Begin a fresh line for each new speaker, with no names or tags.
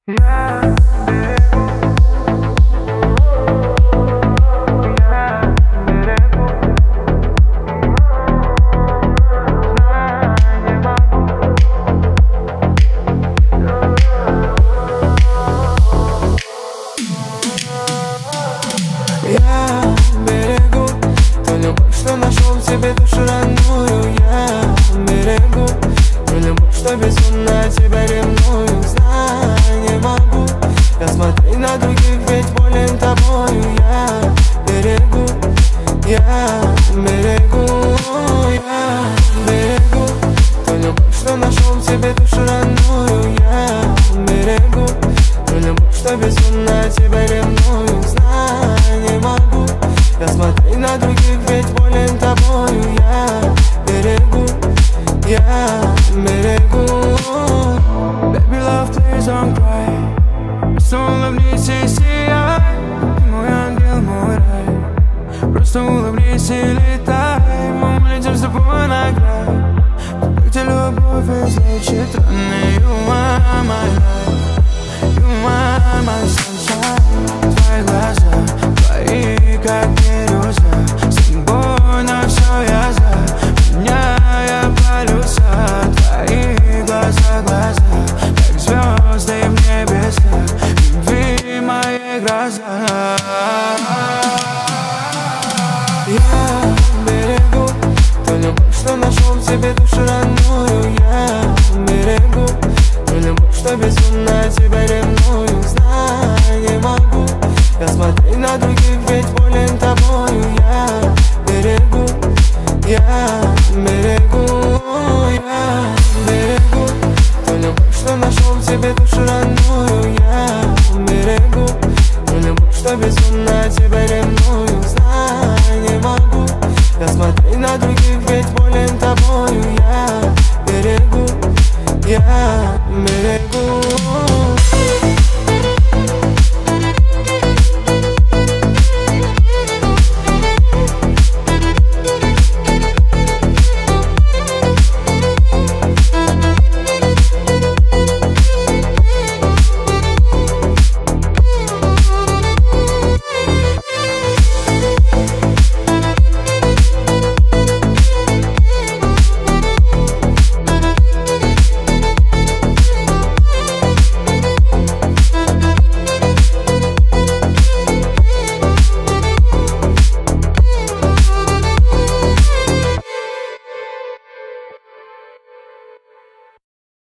берегу ту любовь, что нашел в тебе душу родную. Я берегу ту любовь, что безумно тебя ревную. Знаю, не могу я смотреть на других, ведь болен тобою. Я берегу ту любовь, что нашел в тебе душу родную. Я берегу ту любовь, что безумно тебя ревную. Знаю, не могу я смотреть на других, ведь болен тобою. Я берегу
Baby love, please don't cry. Просто улыбнись и сияй. Ты мой ангел, мой рай. Просто улыбнись и летай. Мы улетим с тобой на край. Где любовь излечит раны. You are my life, you are my sunshine. Твои глаза, твои как бирюза. С тобой на все я за. Меняя полюса. Твои глаза, как звезды в небесах. Любви мои глаза.
Я берегу ту любовь, что нашел в тебе душу родную. Я берегу ту любовь, что безумно тебя ревную. Знаю, не могу я смотреть на других, ведь болен тобою. Я берегу ту любовь, что нашел в тебе душу родную. Я берегу ту любовь, что безумно тебя ревную. Знаю, не могу я смотреть на других,